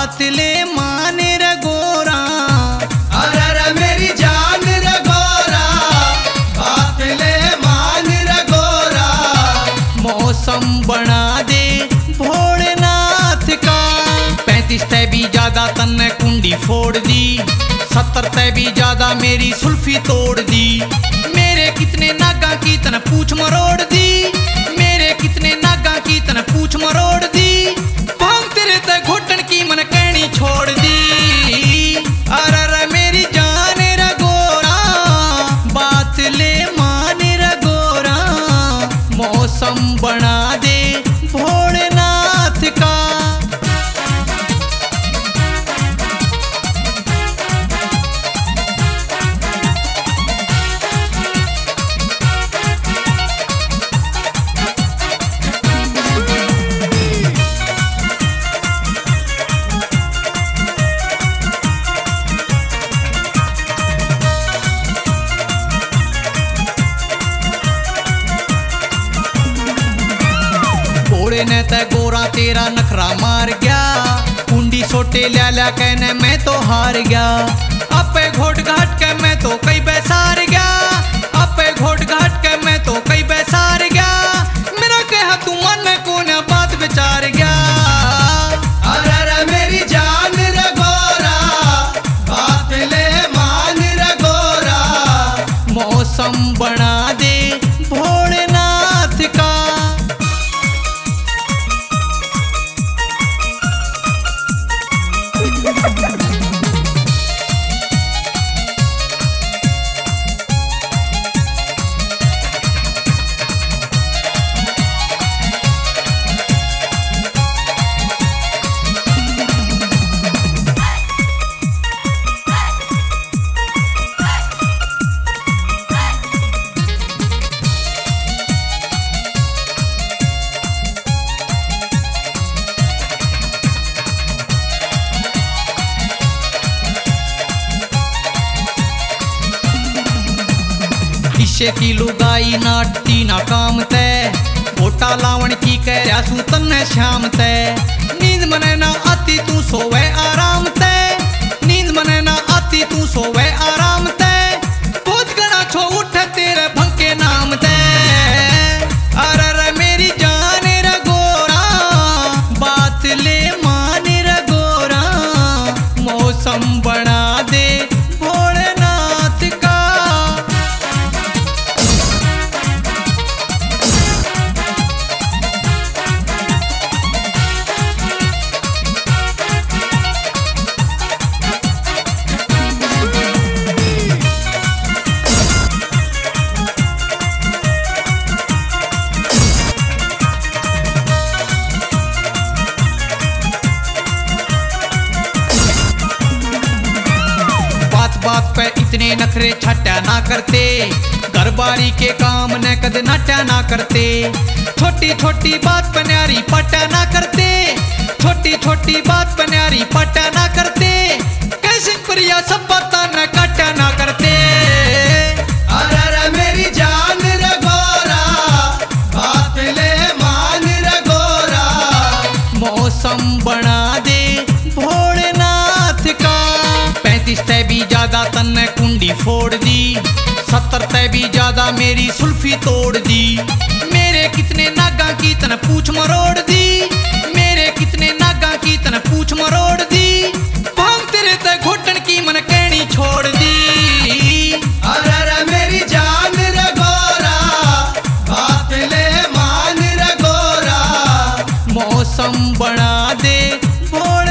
बात ले मान रे गोरा। अरे मेरी जान रे गोरा, बात ले मान रे गोरा। मौसम बना दे भोलेनाथ का। 35 ते भी ज्यादा तन्ने कुंडी फोड़ दी। 70 ते भी ज्यादा मेरी सुल्फी तोड़ दी। मेरे कितने नागा की तन पूछ मरोड़ दी। मेरे कितने नागा की तन पूछ मरोड़ दी। भांग तेरे ते घुटन की मन कहनी छोड़ दी। अरे मेरी जान रे गोरा, बात ले मान रे गोरा। मौसम बना दे भोलेनाथ का। घोड़े ने ते गोरा तेरा नखरा मार गया। कुंडी सोटे ल्या ल्या कहने मैं तो हार गया। अपे घोट घाट के मैं तो कई बैसार गया। अपे घोट घाट के मैं तो कई बैसार गया। मेरा कहा तू मन को न बात विचार गया। अरे मेरी जान रे गोरा, बात ले मान रे गोरा। मौसम बना दे भोलेनाथ का। शीशे की लुगाई नाटी ना काम ते। घोटा लावण की कह रहा सू तन्ने श्याम ते। नींद मने ना आती तू सोवे आराम ते। नींद मने ना आती तू सोवे आराम ते। बहुत गणा छो उठे तेरे भंके नाम ते। अरे मेरी जान रे गोरा, बात ले मान रे गोरा। मौसम बना दे भोलेनाथ का। बात पे इतने नखरे छट्टा ना करते। घर बारी के काम न कद नटा ना करते। छोटी छोटी बात पे न्यारी पटा ना करते। छोटी छोटी बात पे न्यारी पटा ना करते। कैसे प्रिया सब बाता न काटा ना करते। अरे मेरी जान रे गोरा, बात ले मान रे गोरा। मौसम बना दे भोलेनाथ का। 35 ते भी ज्यादा तन्ने कुंडी फोड़ दी। 70 ते भी ज्यादा मेरी सुल्फी तोड़ दी। मेरे कितने नागा की तन पूछ मरोड़ दी। मेरे कितने नागा की तन पूछ मरोड़ दी। भांग तेरे ते घुटन की मन कहनी छोड़ दी। अरे मेरी जान रे गोरा, बात ले मान रे गोरा। मौसम बना दे भोले